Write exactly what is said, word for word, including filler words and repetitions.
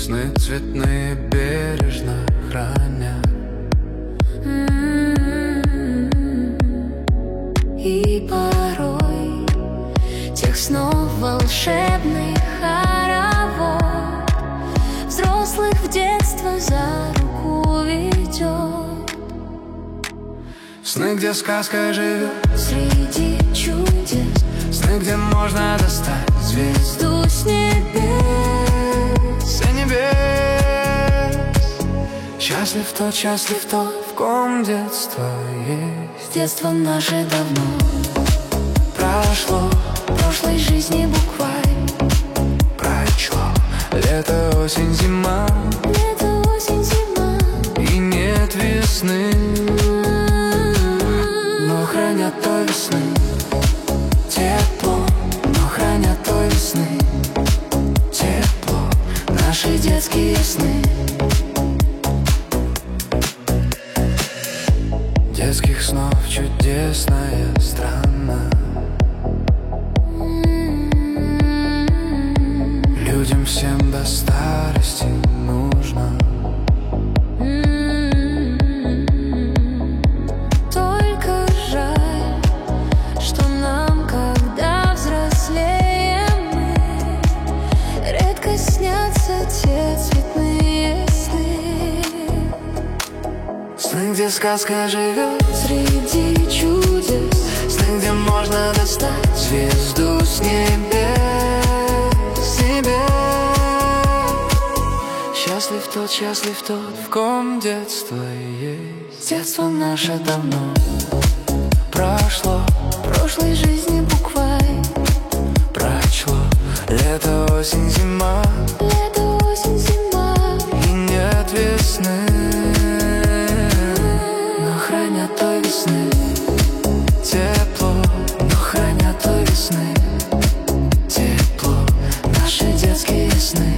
Сны цветные бережно храня. И порой тех снов волшебный хоровод взрослых в детство за руку ведет. Сны, где сказка живет Среди чудес, сны, где можно достать звезду звезду с небес. с небес. Счастлив тот, счастлив тот, в ком детство есть. Детство наше давно Прошло, прошлой жизни буквально прочло. Лето, осень, зима, лето, осень, зима. и нет весны, но хранят той весны тепло, но хранят той весны тепло Наши детские сны. детских снов чудесная страна. Людям всем до старости нужно. Только жаль, что нам, когда взрослеем мы, редко снятся те цветные сны. Сны, где сказка живет Среди чудес, сны, где можно достать звезду с небес, с небес. Счастлив тот, счастлив тот, в ком детство есть. детство наше давно Прошло, прошлой жизни буквально прочло. Лето, осень, зима, лето, осень, зима. и нет весны, Но хранят той весны тепло, но хранят той весны тепло наши детские сны.